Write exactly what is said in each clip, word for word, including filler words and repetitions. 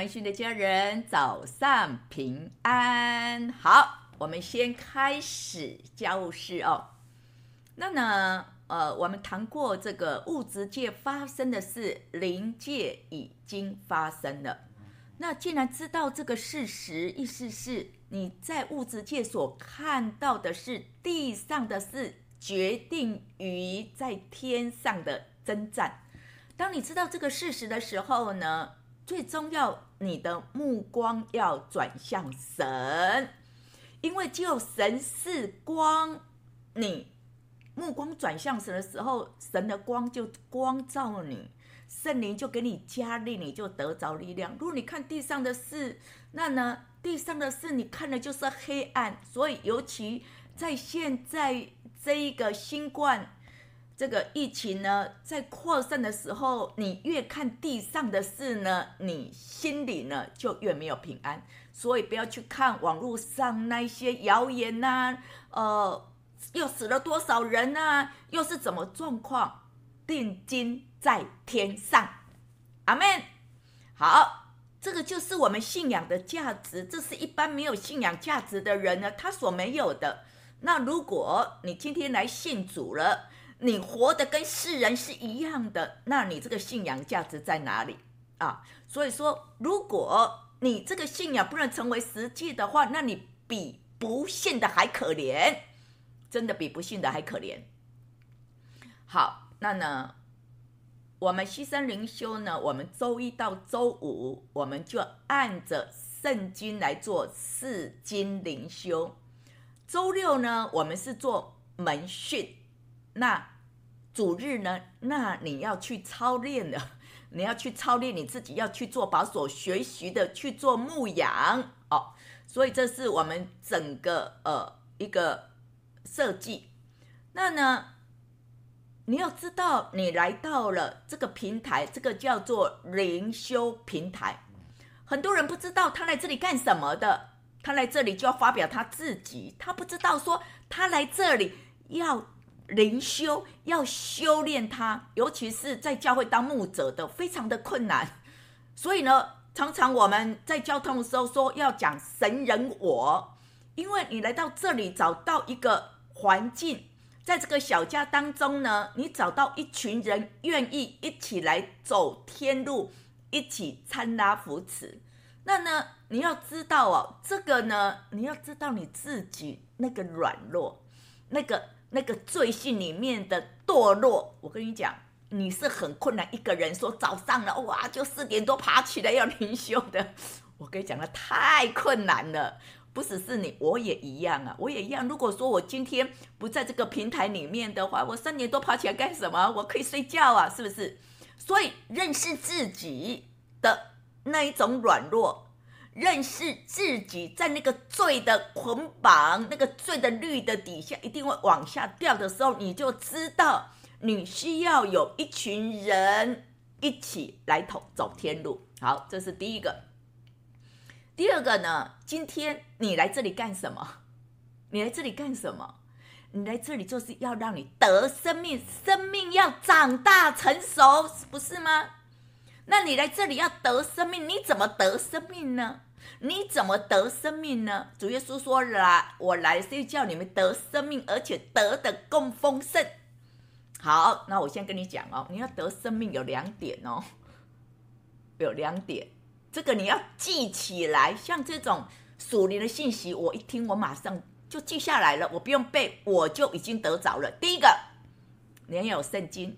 麦训的家人早上平安。好，我们先开始家务事哦。那呢，呃，我们谈过这个物质界发生的事，灵界已经发生了。那既然知道这个事实，意思是你在物质界所看到的是地上的事，决定于在天上的征战。当你知道这个事实的时候呢，最重要，你的目光要转向神，因为只有神是光，你目光转向神的时候，神的光就光照你，圣灵就给你加力，你就得着力量。如果你看地上的事，那呢，地上的事你看的就是黑暗，所以尤其在现在这一个新冠这个疫情呢，在扩散的时候，你越看地上的事呢，你心里呢就越没有平安。所以不要去看网络上那些谣言啊，呃，又死了多少人啊，又是怎么状况？定睛在天上，阿们。好，这个就是我们信仰的价值，这是一般没有信仰价值的人呢，他所没有的。那如果你今天来信主了，你活得跟世人是一样的，那你这个信仰价值在哪里啊？所以说，如果你这个信仰不能成为实际的话，那你比不信的还可怜，真的比不信的还可怜。好，那呢，我们牺牲灵修呢，我们周一到周五，我们就按着圣经来做四经灵修。周六呢，我们是做门训。那主日呢，那你要去操练了，你要去操练你自己，要去做把所学习的去做牧养哦。所以这是我们整个呃一个设计。那呢，你要知道，你来到了这个平台，这个叫做灵修平台。很多人不知道他来这里干什么的，他来这里就要发表他自己，他不知道说他来这里要灵修，要修炼他，尤其是在教会当牧者的非常的困难。所以呢，常常我们在交通的时候说要讲神人我，因为你来到这里找到一个环境，在这个小家当中呢，你找到一群人愿意一起来走天路，一起参拉扶持。那呢，你要知道哦，这个呢，你要知道你自己那个软弱，那个那个罪性里面的堕落。我跟你讲，你是很困难一个人说早上了哇就四点多爬起来要灵修的，我跟你讲了，太困难了。不只是你，我也一样啊，我也一样。如果说我今天不在这个平台里面的话，我三点多爬起来干什么？我可以睡觉啊，是不是？所以认识自己的那一种软弱，认识自己在那个罪的捆绑，那个罪的律的底下一定会往下掉的时候，你就知道你需要有一群人一起来走天路。好，这是第一个。第二个呢，今天你来这里干什么？你来这里干什么？你来这里就是要让你得生命，生命要长大成熟，不是吗？那你来这里要得生命，你怎么得生命呢？你怎么得生命呢？主耶稣说了，我来是叫你们得生命，而且得的更丰盛。好，那我先跟你讲哦，你要得生命有两点哦，有两点，这个你要记起来。像这种属灵的信息，我一听我马上就记下来了，我不用背，我就已经得着了。第一个，你要有圣经。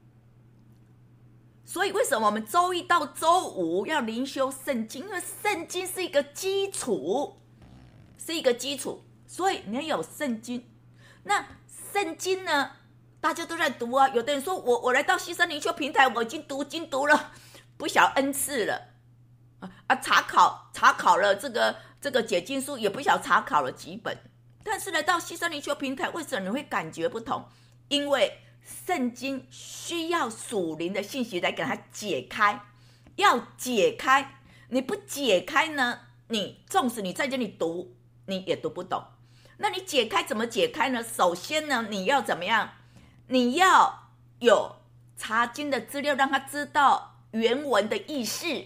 所以为什么我们周一到周五要灵修圣经？因为圣经是一个基础，是一个基础，所以你要有圣经。那圣经呢，大家都在读啊。有的人说我我来到牺牲灵修平台，我已经读经读了不晓 N 次了啊，查考查考了这个这个解经书，也不晓查考了几本。但是来到牺牲灵修平台，为什么你会感觉不同？因为圣经需要属灵的信息来给它解开，要解开。你不解开呢，你纵使你在这里读，你也读不懂。那你解开怎么解开呢？首先呢，你要怎么样？你要有查经的资料，让他知道原文的意思，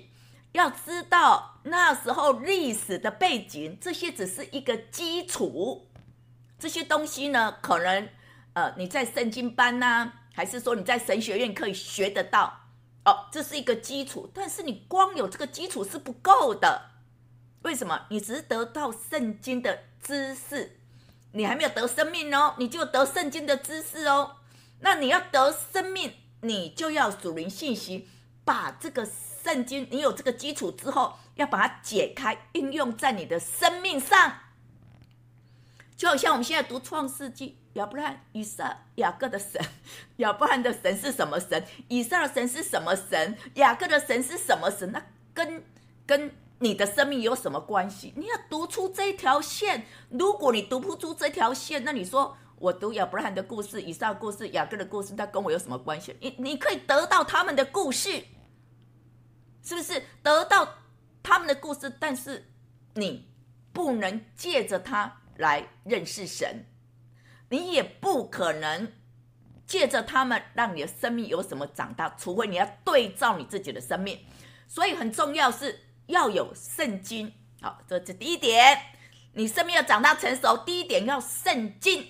要知道那时候历史的背景，这些只是一个基础。这些东西呢，可能呃你在圣经班啊，还是说你在神学院可以学得到哦，这是一个基础。但是你光有这个基础是不够的。为什么？你只是得到圣经的知识，你还没有得生命哦，你就得圣经的知识哦。那你要得生命，你就要属灵信息，把这个圣经，你有这个基础之后，要把它解开，应用在你的生命上。就好像我们现在读创世纪，亚伯拉罕、以撒、雅各的神，亚伯拉罕的神是什么神？以撒的神是什么神？雅各的神是什么神？那跟跟你的生命有什么关系？你要读出这条线。如果你读不出这条线，那你说我读亚伯拉罕的故事、以撒的故事、雅各的故事，那跟我有什么关系？你你可以得到他们的故事，是不是？得到他们的故事，但是你不能借着它来认识神，你也不可能借着他们让你的生命有什么长大，除非你要对照你自己的生命。所以很重要是要有圣经。好，这是第一点，你生命要长大成熟，第一点要圣经。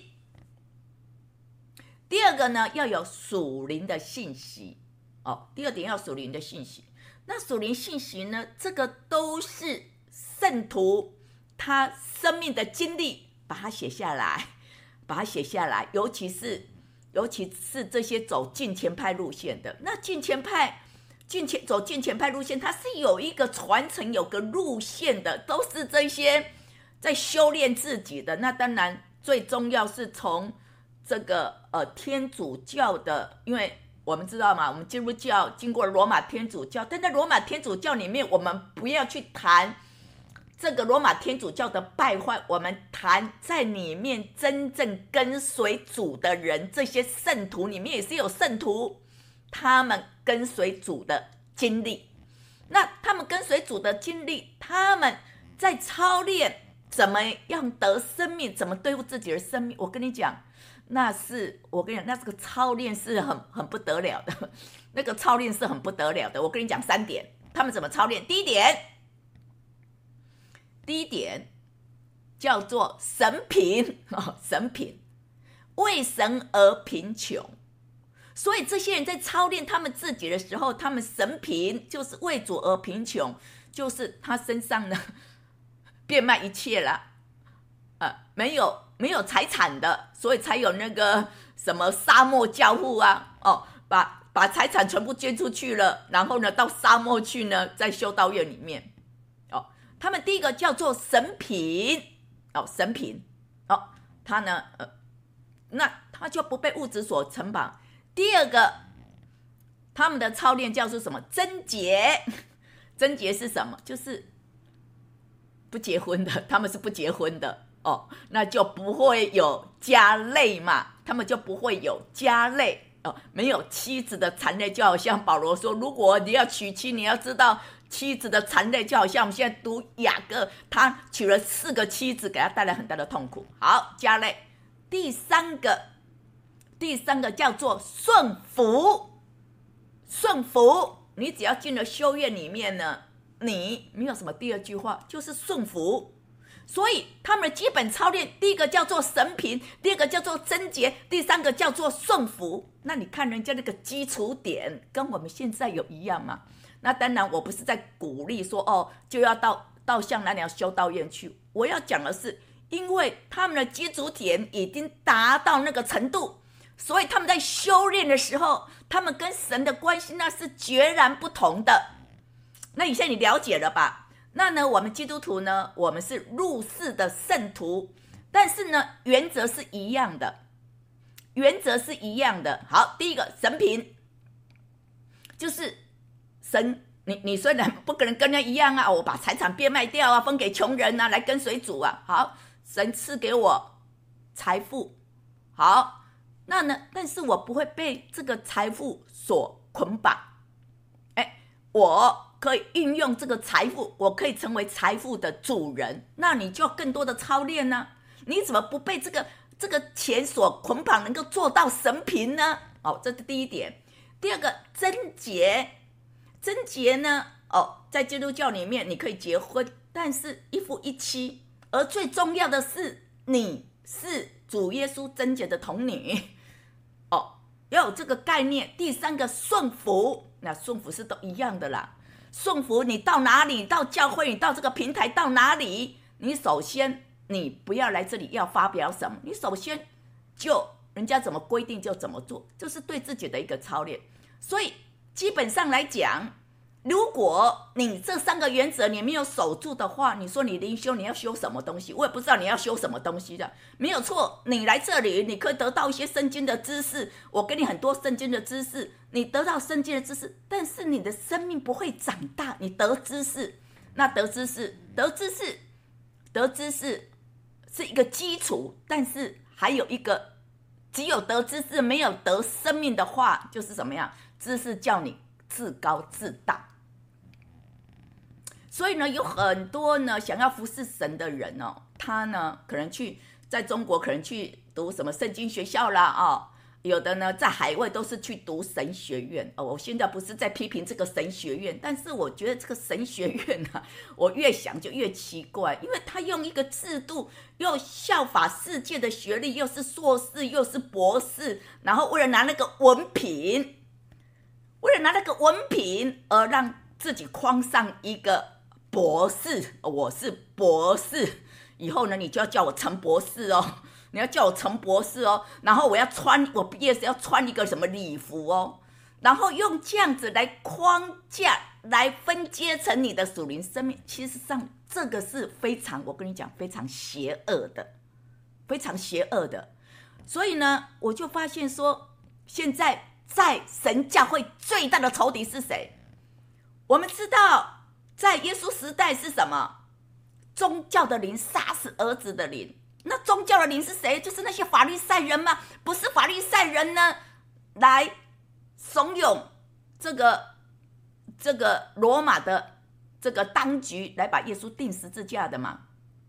第二个呢，要有属灵的信息。哦，第二点要属灵的信息。那属灵信息呢，这个都是圣徒他生命的经历，把它写下来，把它写下来。尤其是尤其是这些走近前派路线的，那近前派近前走近前派路线，它是有一个传承，有个路线的，都是这些在修炼自己的。那当然最重要是从这个呃天主教的，因为我们知道嘛，我们基督教经过罗马天主教，但在罗马天主教里面，我们不要去谈这个罗马天主教的败坏，我们谈在里面真正跟随主的人，这些圣徒里面也是有圣徒，他们跟随主的经历。那他们跟随主的经历，他们在操练怎么样得生命，怎么对付自己的生命。我跟你讲，那是我跟你讲，那这个操练是很很不得了的，那个操练是很不得了的。我跟你讲三点，他们怎么操练。第一点，第一点叫做神贫、哦、神贫，为神而贫穷。所以这些人在操练他们自己的时候，他们神贫，就是为主而贫穷，就是他身上呢变卖一切了，呃，没有没有财产的，所以才有那个什么沙漠教父啊，哦，把把财产全部捐出去了，然后呢到沙漠去呢，在修道院里面，哦，他们第一个叫做神贫，哦，神贫，哦，他呢，呃，那他就不被物质所捆绑。第二个，他们的操练叫做什么？贞洁。贞洁是什么？就是不结婚的，他们是不结婚的哦，那就不会有家累嘛，他们就不会有家累哦，没有妻子的残累。就好像保罗说，如果你要娶妻，你要知道妻子的残累，就好像我们现在读雅各，他娶了四个妻子，给他带来很大的痛苦。好，家累。第三个。第三个叫做顺服，顺服，你只要进了修院里面呢，你没有什么第二句话，就是顺服。所以他们的基本操练，第一个叫做神贫，第二个叫做贞洁，第三个叫做顺服。那你看人家那个基础点跟我们现在有一样吗？那当然我不是在鼓励说哦就要到到像那样修道院去，我要讲的是因为他们的基础点已经达到那个程度，所以他们在修炼的时候，他们跟神的关系那是截然不同的。那你现在你了解了吧？那呢，我们基督徒呢，我们是入世的圣徒，但是呢，原则是一样的，原则是一样的。好，第一个神贫，就是神，你你虽然不可能跟人一样啊，我把财产变卖掉啊，分给穷人啊，来跟随主啊。好，神赐给我财富，好。那呢？但是我不会被这个财富所捆绑，哎，我可以运用这个财富，我可以成为财富的主人。那你就要更多的操练呢？你怎么不被这个这个钱所捆绑，能够做到神贫呢？哦，这是第一点。第二个，贞洁，贞洁呢， 哦，在基督教里面你可以结婚，但是一夫一妻，而最重要的是你是主耶稣贞洁的童女哦，要有这个概念。第三个顺服，那顺服是都一样的啦。顺服你到哪里，你到教会，你到这个平台到哪里，你首先你不要来这里要发表什么，你首先就人家怎么规定就怎么做，这是对自己的一个操练。所以基本上来讲，如果你这三个原则你没有守住的话，你说你灵修你要修什么东西，我也不知道你要修什么东西的。没有错，你来这里你可以得到一些圣经的知识，我给你很多圣经的知识，你得到圣经的知识，但是你的生命不会长大。你得知识，那得知识得知识得知识是一个基础，但是还有一个，只有得知识没有得生命的话，就是怎么样？知识叫你自高自大。所以呢，有很多呢想要服侍神的人哦，他呢可能去在中国可能去读什么圣经学校啦哦，有的呢在海外都是去读神学院哦。我现在不是在批评这个神学院，但是我觉得这个神学院啊，我越想就越奇怪，因为他用一个制度，又效法世界的学历，又是硕士又是博士，然后为了拿那个文凭，为了拿那个文凭而让自己框上一个博士，我是博士，以后呢你就要叫我陈博士哦，你要叫我陈博士哦，然后我要穿，我毕业时要穿一个什么礼服哦，然后用这样子来框架，来分阶成你的属灵生命。其实上这个是非常，我跟你讲非常邪恶的，非常邪恶的。所以呢，我就发现说，现在在神教会最大的仇敌是谁？我们知道在耶稣时代是什么？宗教的灵杀死儿子的灵。那宗教的灵是谁？就是那些法利赛人吗？不是法利赛人呢，来怂恿这个这个罗马的这个当局来把耶稣钉十字架的嘛。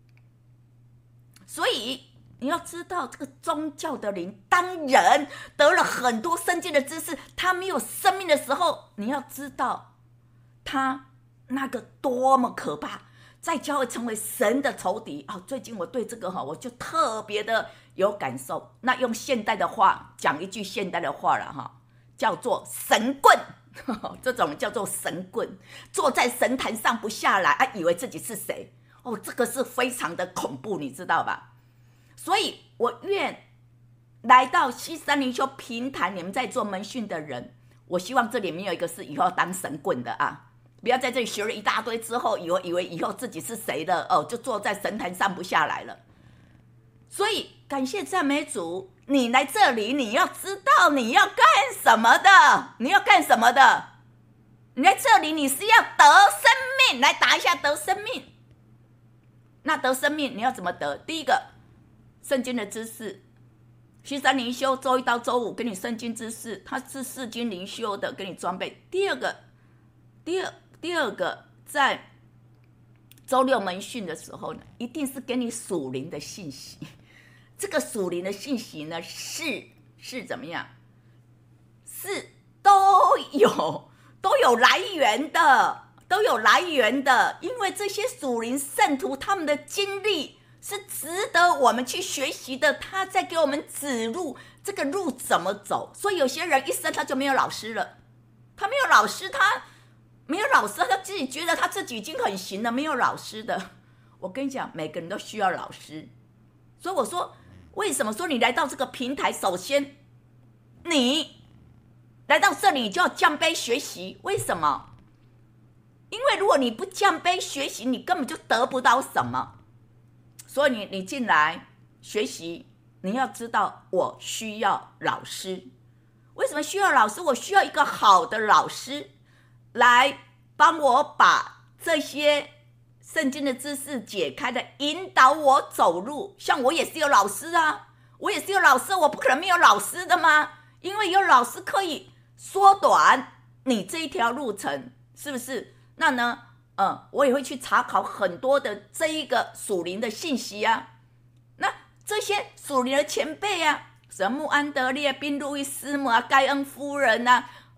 所以你要知道，这个宗教的灵，当人得了很多圣经的知识，他没有生命的时候，你要知道他那个多么可怕，在教会成为神的仇敌哦。最近我对这个我就特别的有感受。那用现代的话讲一句现代的话了，叫做神棍，这种叫做神棍，坐在神坛上不下来，啊，以为自己是谁哦，这个是非常的恐怖，你知道吧？所以我愿来到西山灵修平台，你们在做门训的人，我希望这里没有一个是以后当神棍的啊。不要在这里学了一大堆之后，以为以为以后自己是谁了哦，就坐在神坛上不下来了。所以感谢赞美主，你来这里，你要知道你要干什么的，你要干什么的？你来这里，你是要得生命，来打一下得生命。那得生命你要怎么得？第一个，圣经的知识，西山灵修周一到周五给你圣经知识，它是四经灵修的，给你装备。第二个，第二。第二个，在周六门训的时候呢，一定是给你属灵的信息。这个属灵的信息呢，是是怎么样？是都有都有来源的，都有来源的。因为这些属灵圣徒他们的经历是值得我们去学习的，他在给我们指路，这个路怎么走。所以有些人一生他就没有老师了，他没有老师，他。没有老师，他自己觉得他自己已经很行了，没有老师的。我跟你讲，每个人都需要老师。所以我说，为什么说你来到这个平台，首先你来到这里你就要降杯学习。为什么？因为如果你不降杯学习，你根本就得不到什么。所以你你进来学习，你要知道我需要老师。为什么需要老师？我需要一个好的老师来帮我把这些圣经的知识解开的，引导我走路。像我也是有老师啊，我也是有老师，我不可能没有老师的吗？因为有老师可以缩短你这一条路程，是不是？那呢，嗯，我也会去查考很多的这一个属灵的信息啊。那这些属灵的前辈啊，什么穆安德烈、宾路易斯姆啊、盖恩夫人啊，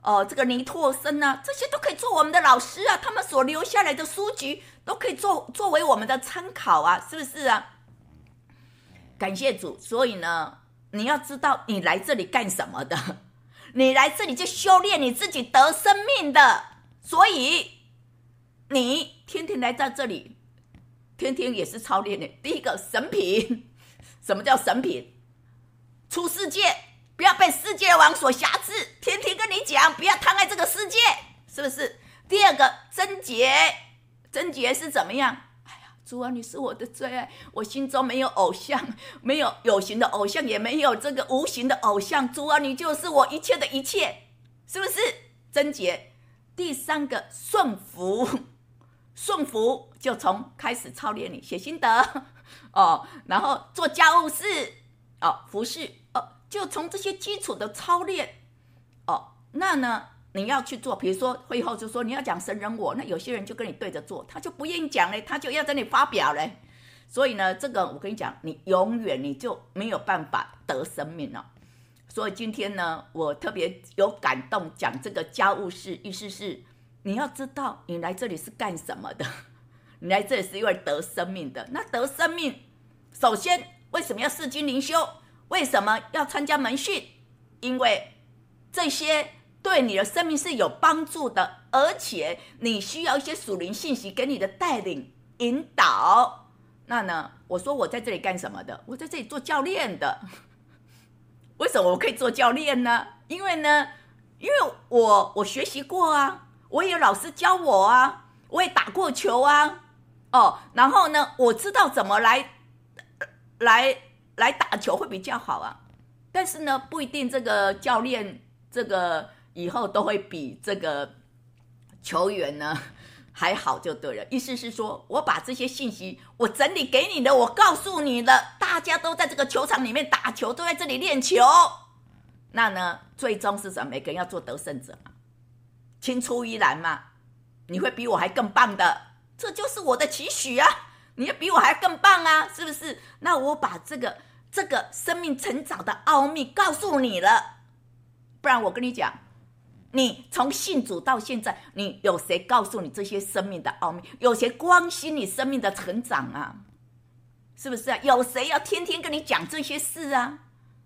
哦，这个尼托生啊，这些都可以做我们的老师啊，他们所留下来的书籍都可以做作为我们的参考啊，是不是啊？感谢主，所以呢，你要知道你来这里干什么的，你来这里就修炼你自己得生命的，所以你天天来到这里，天天也是操练的。第一个神品，什么叫神品？出世界，不要被世界王所辖制，天天跟你讲，不要贪爱这个世界，是不是？第二个贞洁，贞洁是怎么样？主啊，你是我的最爱，我心中没有偶像，没有有形的偶像，也没有这个无形的偶像。主啊，你就是我一切的一切，是不是？贞洁。第三个顺服，顺服就从开始操练你写心得哦，然后做家务事哦，服侍哦，就从这些基础的操练哦，那呢？你要去做，比如说会后就说你要讲神人我，那有些人就跟你对着做，他就不愿意讲嘞，他就要在那里发表嘞。所以呢，这个我跟你讲，你永远你就没有办法得生命了。所以今天呢，我特别有感动讲这个家务事，意思是你要知道你来这里是干什么的，你来这里是因为得生命的。那得生命，首先为什么要释经灵修？为什么要参加门训？因为这些对你的生命是有帮助的，而且你需要一些属灵信息给你的带领引导。那呢，我说我在这里干什么的？我在这里做教练的。为什么我可以做教练呢？因为呢，因为我我学习过啊，我也有老师教我啊，我也打过球啊，哦，然后呢，我知道怎么来来来打球会比较好啊。但是呢，不一定这个教练这个以后都会比这个球员呢还好就对了。意思是说，我把这些信息我整理给你的，我告诉你了，大家都在这个球场里面打球，都在这里练球。那呢，最终是什么？每个人要做得胜者嘛，青出于蓝嘛。你会比我还更棒的，这就是我的期许啊！你要比我还更棒啊，是不是？那我把这个这个生命成长的奥秘告诉你了，不然我跟你讲。你从信主到现在，你有谁告诉你这些生命的奥秘？有谁关心你生命的成长啊？是不是啊？有谁要天天跟你讲这些事啊？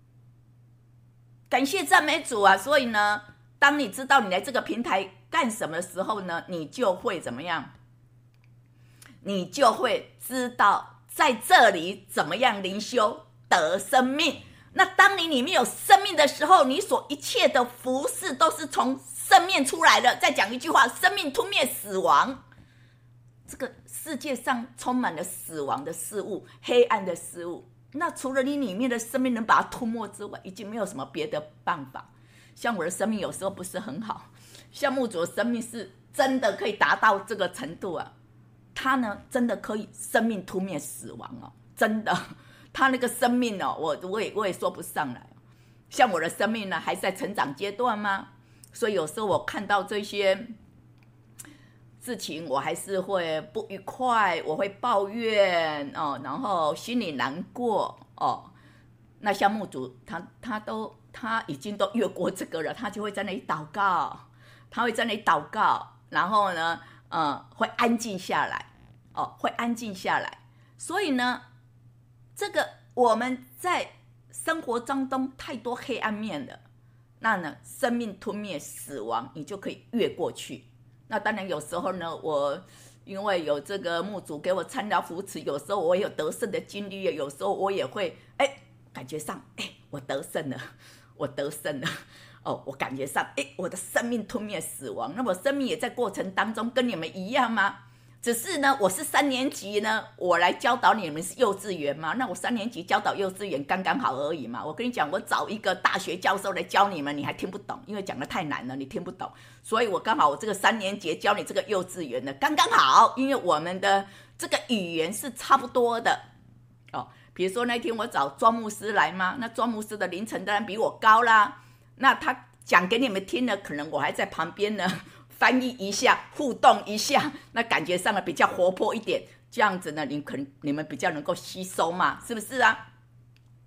感谢赞美主啊！所以呢，当你知道你来这个平台干什么的时候呢，你就会怎么样？你就会知道在这里怎么样灵修得生命。那当你里面有生命的时候，你所一切的服事都是从生命出来的。再讲一句话，生命吞灭死亡。这个世界上充满了死亡的事物，黑暗的事物，那除了你里面的生命能把它吞没之外，已经没有什么别的办法。像我的生命有时候不是很好，像牧主的生命是真的可以达到这个程度啊，他呢真的可以生命吞灭死亡哦，真的。他那个生命哦，我我也我也说不上来。像我的生命呢，还在成长阶段吗？所以有时候我看到这些事情，我还是会不愉快，我会抱怨哦，然后心里难过哦。那像牧主，他他都他已经都越过这个了，他就会在那里祷告，他会在那里祷告，然后呢，呃，会安静下来哦，会安静下来。所以呢。这个我们在生活当中太多黑暗面了，那呢，生命吞灭死亡，你就可以越过去。那当然有时候呢，我因为有这个牧主给我参疗扶持，有时候我有得胜的经历，有时候我也会哎，感觉上哎，我得胜了，我得胜了哦，我感觉上哎，我的生命吞灭死亡。那我生命也在过程当中跟你们一样吗？只是呢，我是三年级呢，我来教导你们是幼稚园嘛？那我三年级教导幼稚园刚刚好而已嘛。我跟你讲，我找一个大学教授来教你们，你还听不懂，因为讲得太难了，你听不懂。所以我刚好我这个三年级教你这个幼稚园的刚刚好，因为我们的这个语言是差不多的哦。比如说那天我找庄牧师来嘛，那庄牧师的凌晨当然比我高啦，那他讲给你们听呢，可能我还在旁边呢。翻译一下，互动一下，那感觉上呢比较活泼一点，这样子呢，你可能你们比较能够吸收嘛，是不是啊？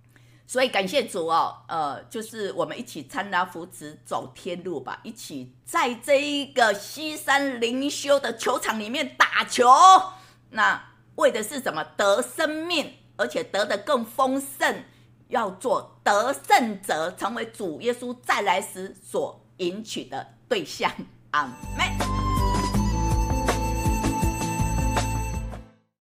所以感谢主哦，呃，就是我们一起参拉扶持走天路吧，一起在这一个西山灵修的球场里面打球。那为的是什么？得生命，而且得的更丰盛，要做得胜者，成为主耶稣再来时所迎娶的对象。阿们。